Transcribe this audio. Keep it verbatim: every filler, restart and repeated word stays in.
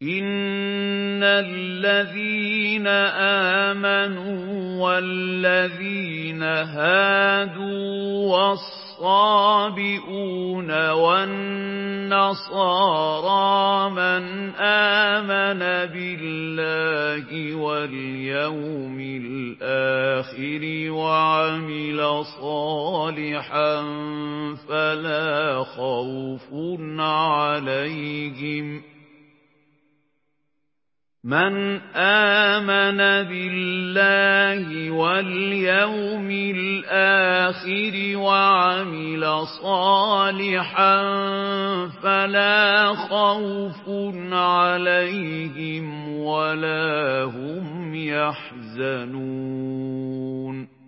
إِنَّ الَّذِينَ آمَنُوا وَالَّذِينَ هَادُوا وَالصَّابِئُونَ وَالنَّصَارَىٰ مَنْ آمَنَ بِاللَّهِ وَالْيَوْمِ الْآخِرِ وَعَمِلَ صَالِحًا فَلَا خَوْفٌ عَلَيْهِمْ مَنْ آمَنَ بِاللَّهِ وَالْيَوْمِ الْآخِرِ وَعَمِلَ صَالِحًا فَلَا خَوْفٌ عَلَيْهِمْ وَلَا هُمْ يَحْزَنُونَ